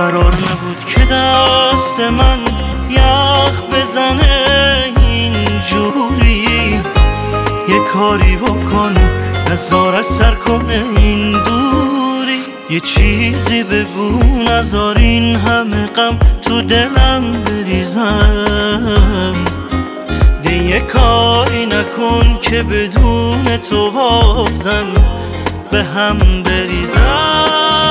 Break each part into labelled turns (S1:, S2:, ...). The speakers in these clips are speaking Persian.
S1: قرار نبود که دست من یخ بزنه اینجوری. یه کاری بکن نزار سر کنه این دوری. یه چیزی بگو نزار این همه غم تو دلم بریزم. یه کاری نکن که بدون تو بازم به هم بریزم.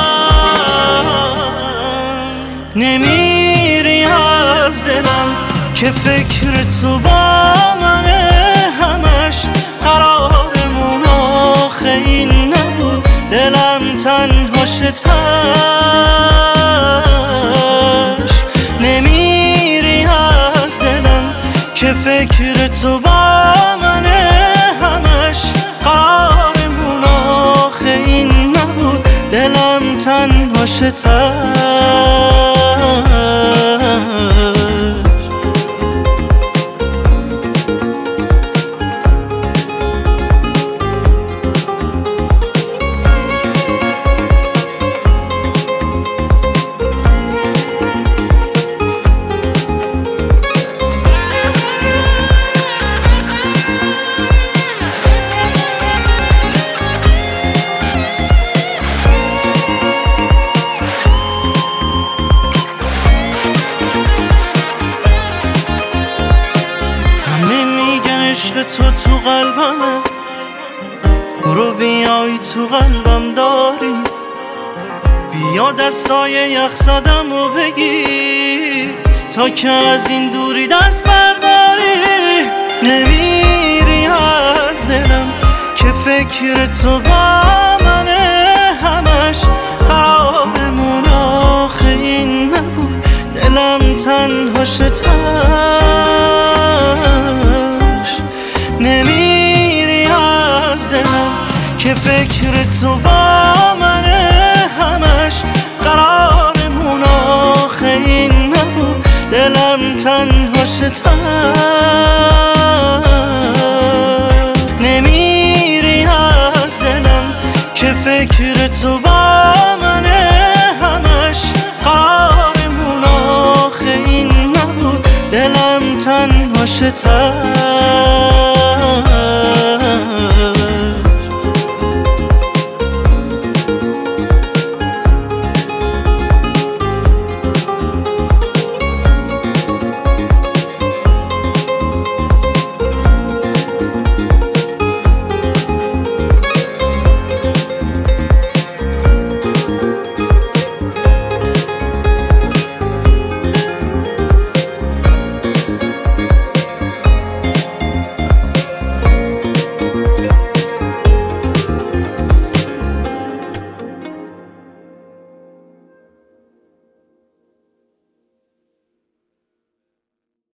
S1: نمیری از دلم که فکر تو با منه همش. قرارمون آخه این نبود دلم تنها شتش. نمیری از دلم که فکر تو با منه همش. قرارمون آخه این نبود دلم تنها شتش. عشق تو قلبمه، برو بیای تو قلبم داری. بیا دستای یخ زدم و بگی تا که از این دوری دست برداری. نمیری از دلم که فکر تو با منه همش. قرارمون آخه این نبود دلم تنها شتش. نمیری از دلم که فکر تو با منه همش. قرارمون آخه این نبود دلم تنها شتش.